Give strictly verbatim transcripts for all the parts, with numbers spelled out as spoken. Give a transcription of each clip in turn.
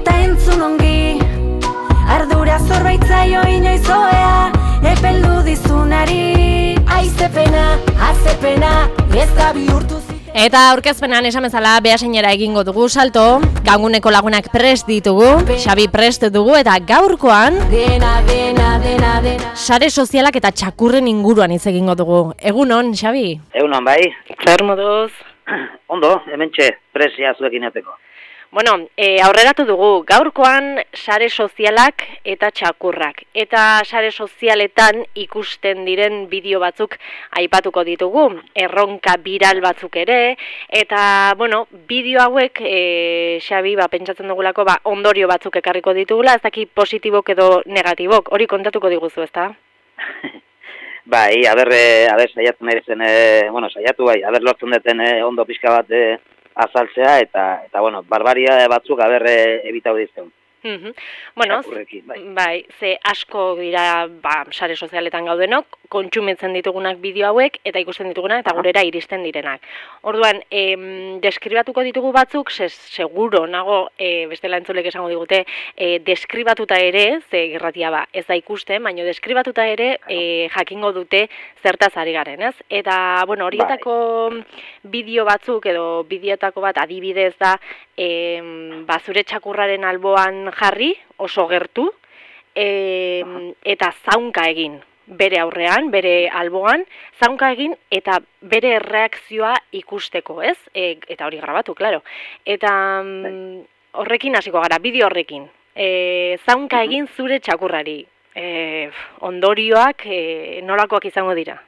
eta entzun ongi. Ardura zorbaitzaio inoizoea, epeldu dizunari. Aizepena, azepena, ez da bihurtu zite. Eta aurkezpenan esan bezala behasainera egingo dugu salto, ganguneko lagunak prest ditugu, Xabi prest dugu eta gaurkoan Dena, dena, dena, dena. sare sozialak eta txakurren inguruan hitz egingo dugu. Egunon, Xabi? Egunon bai, Zer moduz? ondo, hementxe, presia zuekin eteko. Bueno, e, aurreratu dugu, gaurkoan sare sozialak eta txakurrak. Eta sare sozialetan ikusten diren bideo batzuk aipatuko ditugu, erronka viral batzuk ere, eta, bueno, bideo hauek, e, Xabi, ba, pentsatzen dugulako, ba, ondorio batzuk ekarriko ditugula, ez daki positibok edo negatibok, hori kontatuko diguzu, ezta? Bai, aber, e, aber saiatu nahi zen, e, bueno, saiatu bai, aber lortzen duten e, ondo pixka bat e, azaltzea, eta, eta bueno, barbaria batzuk aber e, ebitau dizten. Mm-hmm. Bueno, bai. bai, ze asko dira ba, sare sozialetan gaudenok, kontsumitzen ditugunak bideo hauek, eta ikusten ditugunak, eta gurera iristen direnak. Orduan, em, deskribatuko ditugu batzuk, se, seguro nago, e, bestela entzulek esango digute, e, deskribatuta ere, ze irratia ba, ez da ikusten, baina deskribatuta ere e, jakingo dute zertaz ari garen, ez? Eta, bueno, horietako bideo batzuk, edo bideotako bat adibidez da, e, ba, zure txakurraren alboan jarri, oso gertu, e, eta zaunka egin. Bere aurrean, bere alboan, zaunka egin eta bere erreakzioa ikusteko, ez? E, eta hori grabatu, claro. Eta mm, horrekin hasiko gara, bideo horrekin. E, zaunka egin zure txakurrari. E, ondorioak e, nolakoak izango dira?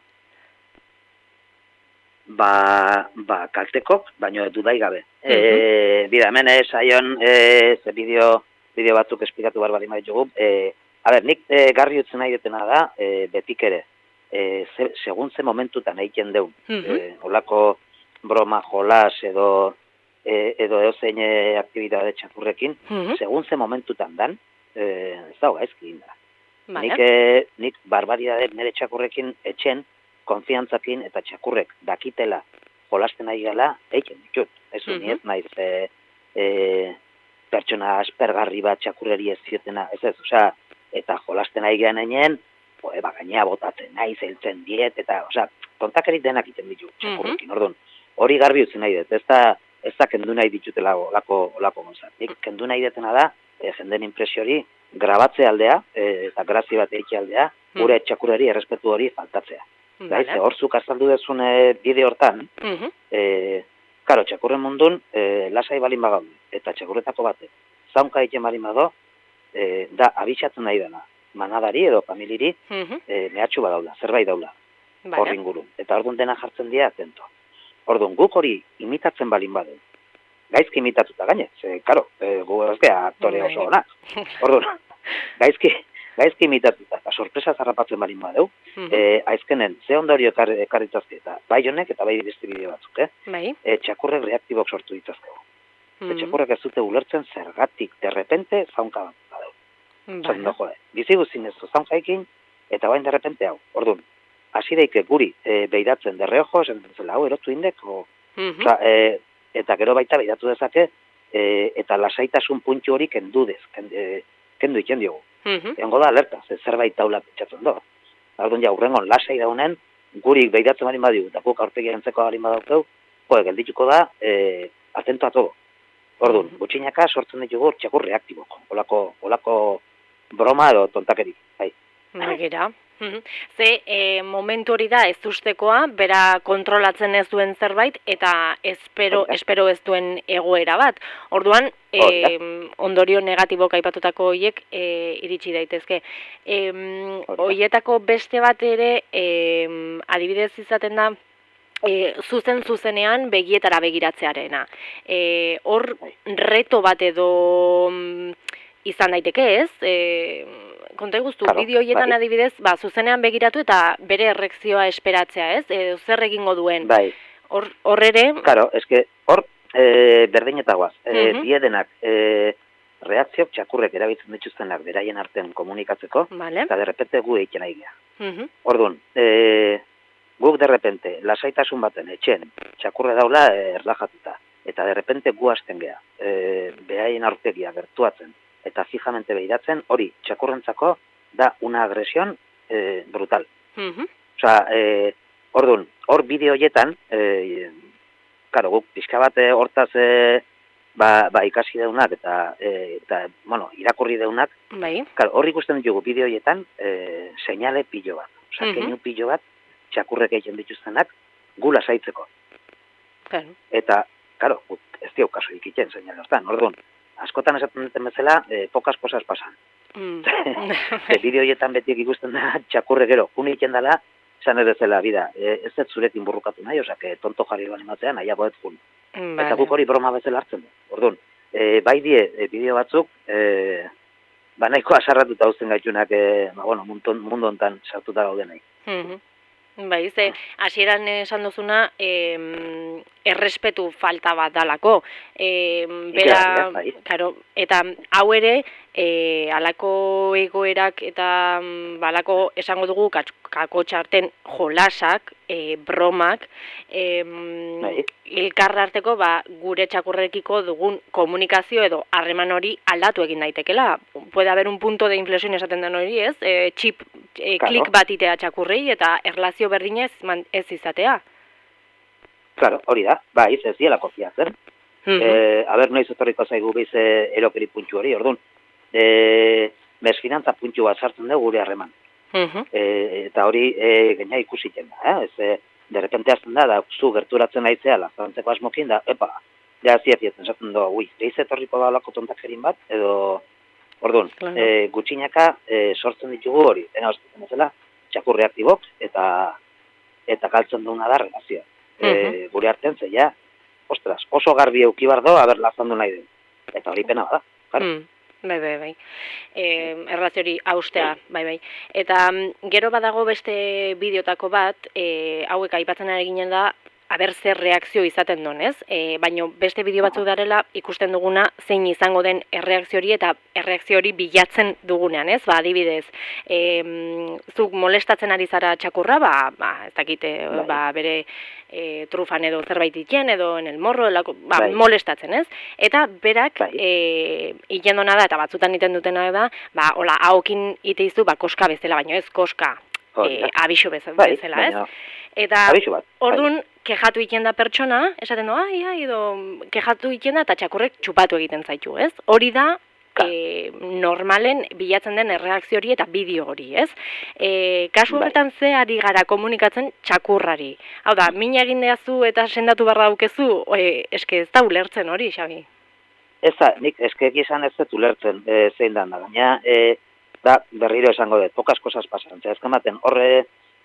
Ba, ba kaltekok, baino dudai gabe. Uh -huh. E, bida, hemen saion e, ze bideo, bideo batzuk esplikatu barbari maitugu. E, A ber, nik e, garri utzen nahi detena da, e, betik ere, e, ze, segun ze momentutan egiten deun, uh-huh. e, olako broma, jolas edo e, edo eozein aktibitate txakurrekin, uh-huh. segun ze momentutan dan, e, ez dago gaizki inda. Vale. Nik, e, nik barbaridade nire txakurrekin etxen, konfiantzakin eta txakurrek dakitela jolasten nahi gala, egiten ditut. Ez uh-huh. ni ez naiz e, e, pertsona aspergarri bat txakurreri ez ziotena, ez ez, osea, eta jolasten nahi gehan egin, e, ba, gainea botatzen nahi, zeltzen diet, eta, osea, tontakerik denak iten ditu, txakurrekin, orduan. Hori garbi utzen nahi dut, ez da, ez da kendu nahi ditutela olako, olako gonzat. Nik kendu nahi detena da, e, jenden impresio hori, grabatze aldea, e, eta grazi bat eiki aldea, gure txakurreri errespetu hori faltatzea. Vale. Gaiz, horzuk azaldu dezun e, bide hortan, uh-huh. e, karo, txakurren mundun, e, lasai balin bagaude, eta txakurretako bate, zaunka egiten balin bado, E, da, abitxatzen nahi dena, manadari edo familiri, uh-huh. e, mehatxu badaula, zerbait daula, hor vale. ingurun. Eta orduan dena jartzen dira, atento. Orduan, guk hori imitatzen balin badu, gaizki imitatuta gaine, ze, karo, e, gu ezkea aktore oso onak. Orduan, gaizki, gaizki imitatuta, eta sorpresa zarrapatzen balin badu, uh-huh. e, aizkenen, ze ondorio ekarritazke, eta bai honek eta bai beste bideo batzuk, eh? Bai. E, txakurrek reaktibok sortu ditazkegu. Mm. Txakurrek ez dute ulertzen zergatik derrepente zaunka bat badeu. Vale. No, jode, bizi guztin ez zaunka ekin, eta bain derrepente hau. Orduan, hasi daike guri e, beiratzen derreojo, esan zela, hau erotu indek, o, mm-hmm. Oza, e, eta gero baita beiratu dezake, e, eta lasaitasun puntu hori kendu dez, kendu, e, kendu iken diogu. Mm-hmm. Egongo da alerta, ze zerbait taula pentsatzen do. Orduan, ja, urrengon lasai daunen, guri beiratzen barin badiu, eta guk aurpegi entzeko barin badaukeu, jode, geldituko da, e, atento a todo. Orduan, gutxinaka sortzen ditugu txakur reaktibok, olako, olako broma edo tontakeri, bai. Begira. Ze, e, momentu hori da ez ustekoa, bera kontrolatzen ez duen zerbait, eta espero, espero ez duen egoera bat. Orduan, e, ondorio negatibok aipatutako horiek e, iritsi daitezke. E, horietako beste bat ere, e, adibidez izaten da, E, zuzen zuzenean begietara begiratzearena. E, hor reto bat edo mm, izan daiteke ez? E, konta guztu, claro, bideo horietan bai. Adibidez, ba, zuzenean begiratu eta bere errekzioa esperatzea ez? E, zer egingo duen? Bai. Hor, hor ere... Claro, eske hor e, berdinetagoaz. E, uh-huh. Diedenak e, reakziok txakurrek erabiltzen dituztenak beraien artean komunikatzeko, vale. Eta derrepente gu egiten nahi geha. Uh-huh. Orduan, e, guk derrepente, lasaitasun baten etxen, txakurre daula erlajatuta. eta derrepente gu hasten geha, e, behaien aurpegia gertuatzen, eta fijamente behiratzen, hori txakurrentzako da una agresión e, brutal. Mm-hmm. Osa, e, orduan, hor bideo hoietan, e, karo, guk pixka bat hortaz e, ba, ba ikasi deunak eta, e, eta bueno, irakurri deunak, bai. Karo, hor ikusten ditugu bideo hoietan e, seinale pilo bat. Osa, mm-hmm. keinu pilo bat, txakurrek egiten dituztenak, gula saitzeko. Claro. Eta, karo, ez diau kaso ikiten seinale hortan. Orduan, askotan esaten duten bezala, e, pokas cosas pasan. Mm. e, bideo hoietan betiek ikusten da, txakurre gero, un egiten dela, esan ere zela, bida, e, ez ez zurekin burrukatu nahi, osak, tonto jarri bali matzea, nahiago ez jun. Vale. Eta guk hori broma bezala hartzen du. Orduan, e, bai die, e, bideo batzuk, e, ba nahiko asarratuta uzten gaitunak, e, ba, bueno, mundu hontan sartuta gaudenei. Mm-hmm. Bai, ze, hasieran esan duzuna, eh, errespetu falta bat dalako. Eh, bera, bai. Claro, eta hau ere, eh, alako egoerak eta balako esango dugu kako txarten jolasak, eh, bromak, eh, bai. Elkarra arteko ba, gure txakurrekiko dugun komunikazio edo harreman hori aldatu egin daitekela. Puede haber un punto de inflexión esaten den hori, ez? E, chip, e, claro. Klik bat itea txakurrei eta erlazio berdinez ez izatea. Claro, hori da. Ba, iz ez diela kopiatzen. Mm-hmm. E, aber, noiz etorriko zaigu biz e, erokeri puntxu hori, orduan. E, mesfinantza puntxu bat sartzen dugu gure harreman. Mm-hmm. E, eta hori e, gaina ikusiten da, eh? Ez, e, derrepente azten da, da, zu gerturatzen aitzea, lazantzeko asmokin da, epa, ja, zietietzen, zaten doa, ui, gehiz etorriko da lako tontakerin bat, edo, orduan, claro. e, gutxinaka e, sortzen ditugu hori, dena hozten ezela, txakur reaktibok, eta eta galtzen duna da relazioa. Uh-huh. E, gure artean zeia, ostras, oso garbi eukibar do, haber lazandu nahi den. Eta hori pena bada, claro. Mm. Bai, bai, bai. E, erlaziori austea, bai, bai. Eta gero badago beste bideotako bat, e, hauek aipatzen ari ginen da, aber zer reakzio izaten duen, ez? E, baina beste bideo batzu darela ikusten duguna zein izango den erreakzio hori eta erreakzio hori bilatzen dugunean, ez? Ba, adibidez, e, zuk molestatzen ari zara txakurra, ba, ba ez dakite, ba, bere e, trufan edo zerbait itien, edo en el morro, elako, ba, molestatzen, ez? Eta berak, e, ikendona da, eta batzutan iten dutena da, ba, hola, haokin ite izu, ba, koska bezala, baino ez koska, e, abixo bezala, ez? Eta orduan kejatu egiten da pertsona, esaten du, ai, ai, edo kejatu egiten da eta txakurrek txupatu egiten zaitu, ez? Hori da e, normalen bilatzen den erreakzio hori eta bideo hori, ez? E, kasu horretan ze ari gara komunikatzen txakurrari. Hau da, mina egin deazu eta sendatu barra daukezu, e, eske ez da ulertzen hori, Xabi? Ez da, nik eske egizan ez dut ulertzen e, zein da, baina e, da berriro esango dut, pokas cosas pasan, ez kamaten horre,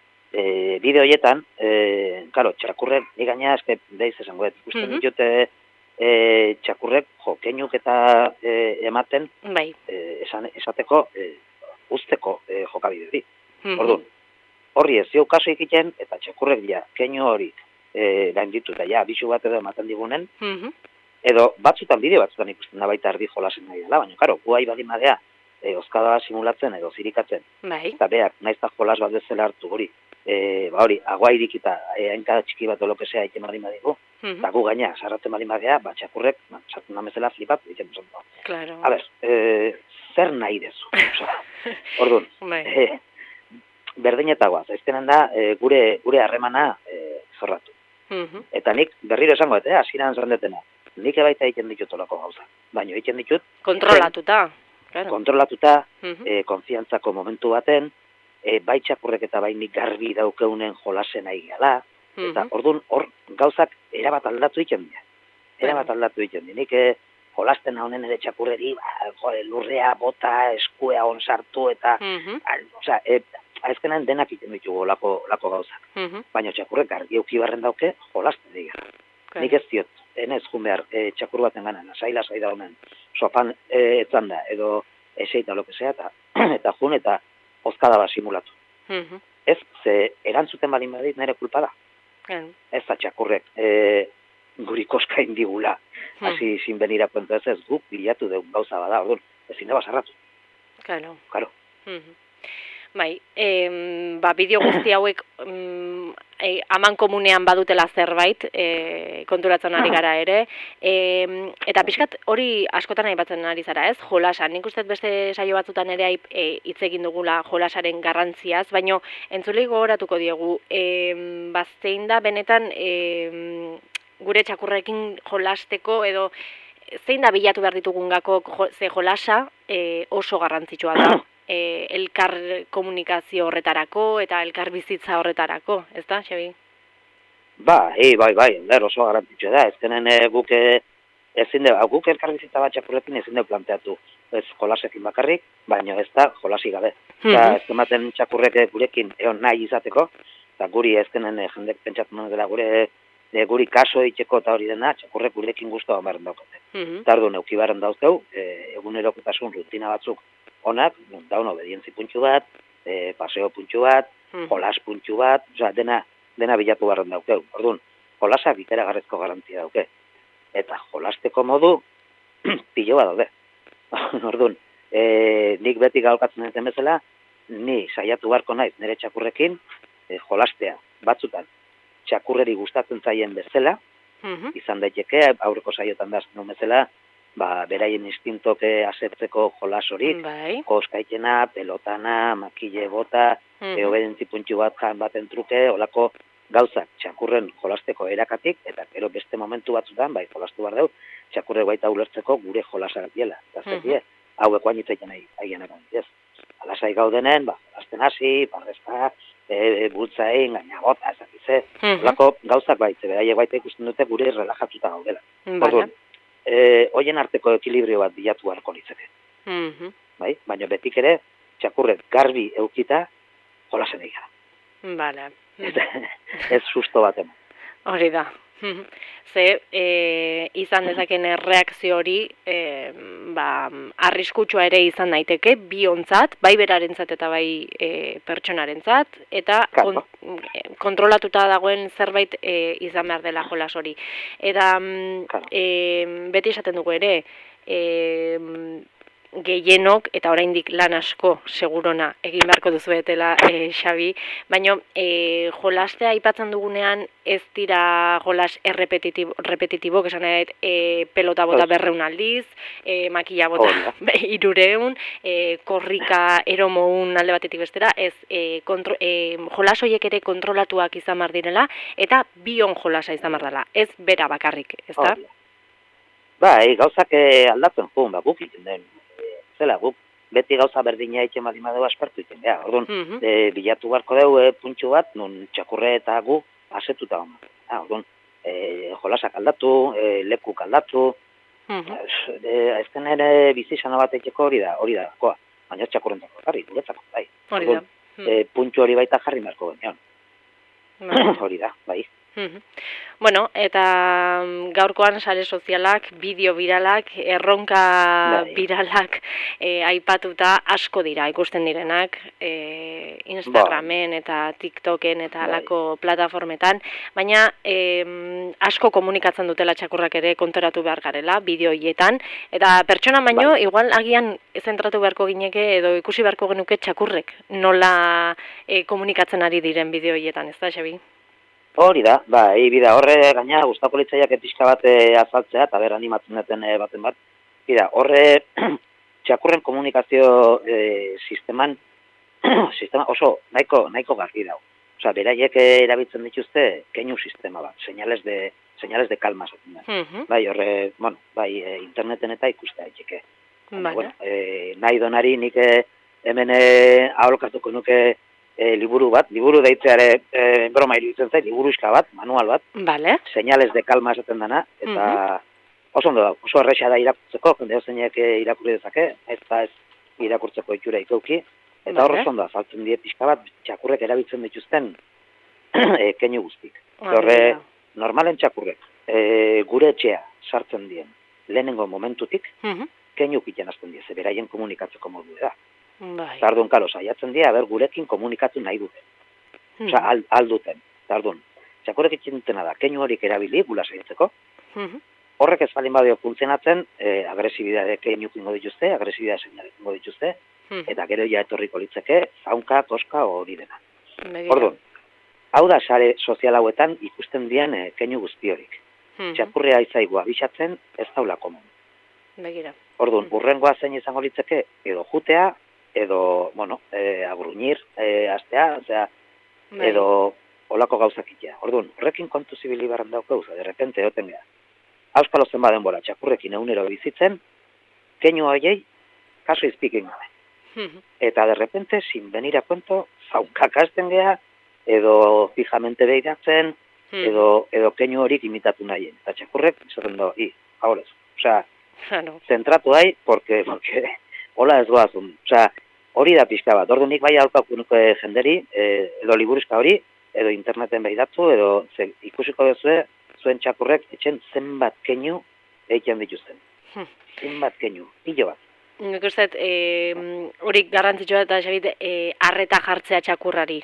E, bideo hoietan, e, claro, txakurrek, ni gaina eske deiz esango dut, ikusten mm-hmm. ditute e, txakurrek jo, keinuk eta e, ematen, bai. e, esan, esateko e, usteko e, jokabide hori. Mm-hmm. Orduan, horri ez zio kaso ikiten, eta txakurrek ja, keinu hori e, gain ditu, eta ja, bisu bat edo ematen digunen, mm-hmm. edo batzutan bideo batzutan ikusten da baita erdi jolasen nahi dela, baina, karo, guai badin badea, e, oskada simulatzen edo zirikatzen, bai. Eta beak, naizta jolas bat bezala hartu hori, E, ba hori, agua irikita, e, hainka txiki bat olokesea egiten bali madigu, mm-hmm. eta gu gaina, sarratzen bali madea, ba, txakurrek, ba, sartzen namezela flipat, egiten duzontu. Claro. A ber, e, zer nahi dezu? Orduan, e, berdinetagoa, zaiztenen da, e, gure gure harremana e, zorratu. Mm-hmm. Eta nik berriro esango, eta hasieran zandetena, nik ebaita egiten ditut olako gauza, baina egiten ditut... Kontrolatuta. Claro. Kontrolatuta, mm-hmm. e, konfiantzako momentu baten, E, bai txakurrek eta bai nik garbi daukeunen jolasen nahi gala, mm-hmm. eta orduan hor gauzak erabat aldatu egiten dira. Erabat aldatu egiten dira. Nik e, jolasten haunen ere txakurreri, ba, jo, lurrea, bota, eskuea on sartu, eta, mm-hmm. al, oza, e, azkenan denak egiten ditugu lako, lako gauzak. Mm-hmm. Baina txakurrek garbi eukibarren dauke jolasten dira. Okay. Nik ez diot, enez jun behar, e, txakur baten gana, lasai, lasai da honen, sofan e, etzanda, edo eseita, lo que sea, eta, eta jun, eta ozkada bat simulatu. Mm-hmm. Ez, ze erantzuten bali madit nire kulpa da. Mm. Ez da txakurrek e, guri koska indigula. Mm. Hasi sin benira puento ez ez guk bilatu deun gauza bada, orduan, ezin da basarratu. Claro. Claro. Mm-hmm. Bai, e, ba, bideo guzti hauek mm, e, aman komunean badutela zerbait, e, konturatzen ari gara ere, e, eta pixkat hori askotan aipatzen ari zara, ez? Jolasa, nik uste beste saio batzutan ere hitz e, egin dugula jolasaren garrantziaz, baino entzulei gogoratuko diegu, e, baztein da benetan e, gure txakurrekin jolasteko edo zein da bilatu behar ditugun gako jo, ze jolasa e, oso garrantzitsua da. E, elkar komunikazio horretarako eta elkar bizitza horretarako, ez da, Xabi? Ba, e, bai, bai, ender oso garrantzitsua da, ezkenen e, guk e, ezin dugu, guk elkar bizitza bat txakurrekin ezin dugu planteatu, ez jolasekin bakarrik, baina ez da jolasi gabe. Mm-hmm. Eta ez ematen txakurrek gurekin egon nahi izateko, eta guri ezkenen e, jendek pentsatu dela gure e, guri kaso egiteko eta hori dena, txakurrek gurekin guztua baren daukote. Mm-hmm. Eta orduan eukibaren dauzkeu, e, egunerokotasun rutina batzuk onak, daun obedientzi puntxu bat, e, paseo puntxu bat, hmm. jolas puntxu bat, oza, dena, dena bilatu barren daukeu. Orduan, jolasa biteragarrezko garantia dauke. Eta jolasteko modu, piloa daude. Orduan, e, nik beti gaulkatzen duten bezala, ni saiatu barko naiz nire txakurrekin, e, jolastea batzutan txakurreri gustatzen zaien bezala, hmm. izan daiteke, aurreko saiotan da azten bezala, ba, beraien instintoke asertzeko jolas hori, bai. Koskaitena, pelotana, makile bota, mm-hmm. e, obedentzi puntxu bat jan baten truke, olako gauzak txakurren jolasteko erakatik, eta gero beste momentu batzutan, bai, jolastu behar deu, txakurre baita ulertzeko gure jolasak diela. Eta mm-hmm. zer, hauek oain itzaiten aigien egon, ez? Alasai gaudenen, ba, jolasten hasi, barrezka, e, bultza egin, gaina bota, ezakize, mm-hmm. olako gauzak baitze, beraiek baita ikusten dute gure relajatuta gaudela. Orduan, E, hoien arteko ekilibrio bat bilatu beharko litzake. Mm-hmm. Bai? Baina betik ere, txakurrek garbi eukita jolasen egin. Vale. Ez, ez susto bat eman. Hori da. Ze, e, izan dezaken erreakzio hori, e, ba, arriskutsua ere izan daiteke, bi ontzat, bai berarentzat eta bai e, pertsonarentzat, eta kon, kontrolatuta dagoen zerbait e, izan behar dela jolas hori. Eta e, beti esaten dugu ere, e, gehienok, eta oraindik lan asko segurona egin beharko duzuetela e, Xabi, baina e, jolastea aipatzen dugunean ez dira jolas errepetitibo, repetitibo, esan nahi e, pelota bota berreun aldiz, e, makila bota irureun, e, korrika eromoun alde batetik bestera, ez e, kontro, e, jolas horiek ere kontrolatuak izan behar direla, eta bion jolasa izan behar dela, ez bera bakarrik, ez da? Ba, e, gauzak e, aldatzen jun, ba, guk iten den, zela, guk beti gauza berdina egiten badi madeu aspertu iten, ja, orduan, mm-hmm. e, bilatu barko deu e, puntxu bat, nun txakurre eta gu asetuta goma. Ja, orduan, e, jolasak aldatu, e, lekuk aldatu, mm-hmm. e, ezten ere bizizana bat egiteko hori da, hori da, koa, baina txakurren dago, garri, guretzako, bai. Hori da. Mm. E, puntxu hori baita jarri marko genion. Hori da, bai. Mm-hmm. Bueno, eta gaurkoan sare sozialak, bideo viralak, erronka Dai. viralak e, aipatuta asko dira ikusten direnak e, Instagramen ba. eta TikToken eta alako plataformetan, baina e, asko komunikatzen dutela txakurrak ere kontoratu behar garela bideo hietan, eta pertsona baino ba. igual agian zentratu beharko gineke edo ikusi beharko genuke txakurrek nola e, komunikatzen ari diren bideo hietan, ez da, Xabi? Hori da, ba, bida, horre gaina gustako litzaiak pixka bat e, azaltzea, eta ber animatzen duten e, baten bat. Bida, horre txakurren komunikazio e, sisteman, sistema oso nahiko, nahiko garri dau. Osa, beraiek erabiltzen dituzte keinu sistema bat, señales de, señales de calma. Uh-huh. Bai, horre, bueno, bai, e, interneten eta ikuste daiteke. Vale. Bueno, e, nahi donari nik e, hemen e, aholkatuko nuke E, liburu bat, liburu deitzeare e, broma iruditzen zait, liburuska bat, manual bat, vale. Señales de calma esaten dana, eta uh-huh. oso ondo da, oso erresa da irakurtzeko, jende zeinek irakurri dezake, ez da ez irakurtzeko itxura ikauki, eta vale. Horre ondo da, saltzen die pixka bat, txakurrek erabiltzen dituzten e, keinu guztik. Horre, normalen txakurrek, e, gure etxea sartzen dien, lehenengo momentutik, uh-huh. keinu kiten azten die, ze beraien komunikatzeko modu da. Bai. Tardun, kalo, saiatzen dira, ber, gurekin komunikatu nahi duten. Hmm. Osa, al, alduten. Tardun, txakurek itxen dutena da, keinu horik erabili, gula saiatzeko. Hmm. Horrek ez balin badio funtzionatzen, e, agresibidade keinu kingo dituzte, agresibidade seinale kingo dituzte, Hmm. Eta gero ja etorriko litzeke, zaunka, koska hori dena. Orduan, hau da sare sozial hauetan ikusten dian e, keinu guztiorik. Hmm. Txakurrea izaigu abisatzen ez daula komun. Begira. Orduan, hmm. urrengoa zein izango litzeke, edo jutea, edo, bueno, e, agruñir, e, astea, osea, bai. Edo olako gauzakitea. Orduan, horrekin kontu zibili barran daukau, de repente, egoten geha. Auskalo zenba denbora, txakurrekin egunero bizitzen, keinu horiei, kaso izpikin gabe. Hmm. Eta de repente, sin venir a cuento, zaunkakasten geha, edo fijamente behiratzen, hmm. edo, edo keinu horik imitatu nahien. Eta txakurrek, izaten do, i, ahorez. Osea, no. Zentratu hai, porque, porque hola ez goazun. Osea, hori da pixka bat. Ordu nik bai alkakunuko jenderi, eh, edo liburuzka hori, edo interneten behidatu, edo ze, ikusiko duzue, zuen txakurrek etxen zenbat keinu egiten dituzten. Hmm. Zenbat keinu, hilo bat. Nik uste, hori e, garrantzitsua eta xabit, e, arreta jartzea txakurrari.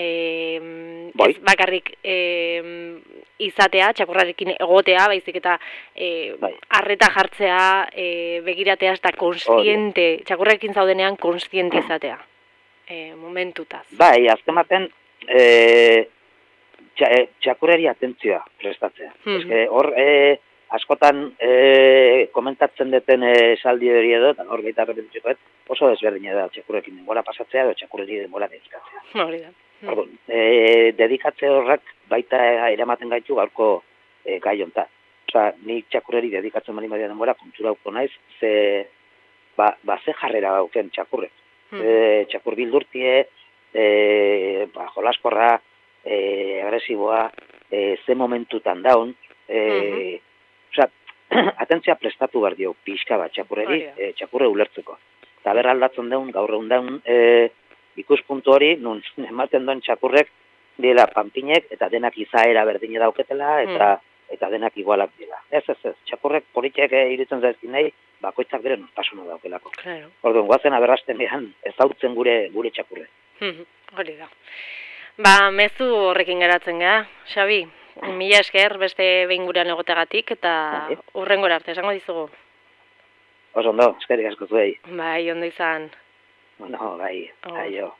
E, ez bakarrik e, izatea, txakurrarekin egotea, baizik eta e, bai. Arreta jartzea, e, begiratea, eta konstiente, oh, txakurrarekin zaudenean konstiente izatea, e, momentutaz. Bai, azken baten, e, txakurrari atentzioa prestatzea. Hmm. Eske, hor, e, askotan e, komentatzen deten esaldi hori edo, eta hor gaita repetitzuko, oso desberdina da txakurrekin denbora pasatzea, edo txakurrari denbora dedikatzea. Hori da. Orduan, e, dedikatze horrak baita eramaten gaitu gaurko e, gai honta. Osa, nik txakurreri dedikatzen bali maria denbora kontura uko naiz, ze, ba, ba ze jarrera dauken txakurrek. Hmm. E, txakur bildurtie, e, ba, jolaskorra, e, agresiboa, e, ze momentutan daun, e, hmm. Osa, atentzia prestatu behar dio pixka bat txakurreri, oh, e, txakurre ulertzeko. Eta berra aldatzen daun, gaur egun daun, e, ikuspuntu hori, nun ematen duen txakurrek, dela panpinek, eta denak izaera berdine dauketela, eta, mm. eta denak igualak dela. Ez, ez, ez, txakurrek politiek iritzen zaizkin nahi, bakoitzak bere nortasuna daukelako. Claro. Orduan, guazen aberrasten behan, ezautzen gure, gure txakurre. Hori da. Ba, mezu horrekin geratzen gara, Xabi. Mila esker, beste behin gurean egotegatik, eta okay. Urrengora arte, esango dizugu. Oso ondo, eskerik asko zuei. Bai, ondo izan. Bueno, bai, oh. Aio.